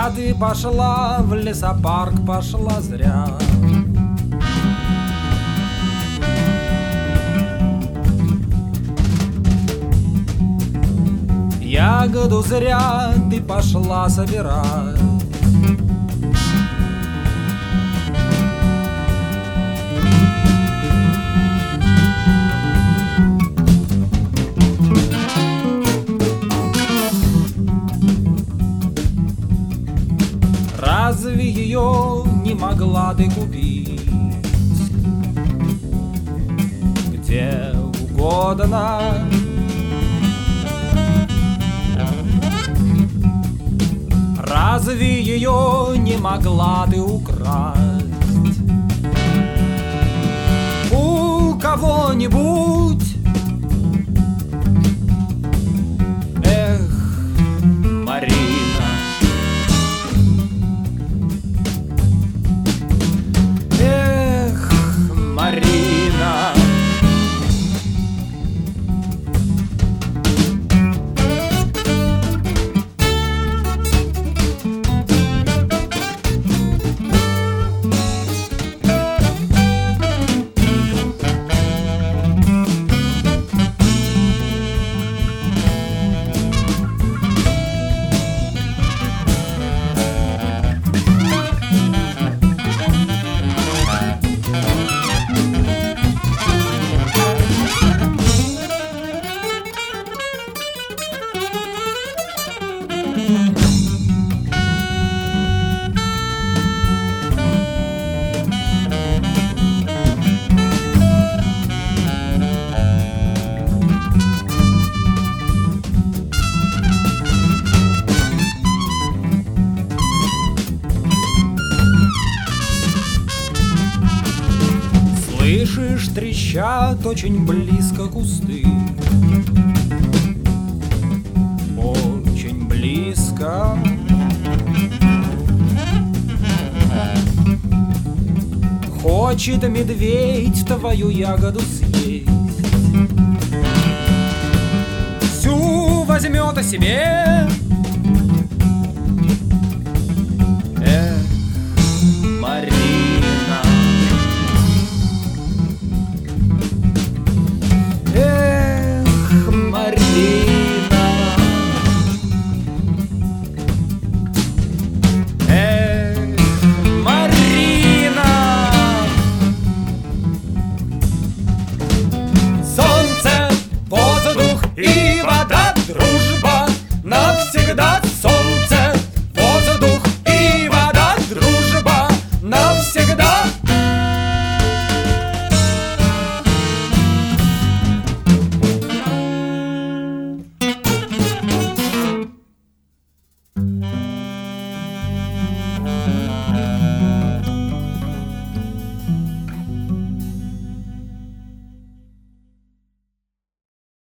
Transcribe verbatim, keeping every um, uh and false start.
Зря ты пошла в лесопарк, пошла зря. Ягоду зря ты пошла собирать. Разве ее не могла ты купить где угодно? Разве ее не могла ты украсть у кого-нибудь? Эх, Марина, эх, Марина. Слышишь, трещат очень близко кусты, очень близко. Хочет медведь твою ягоду съесть, всю возьмет о себе.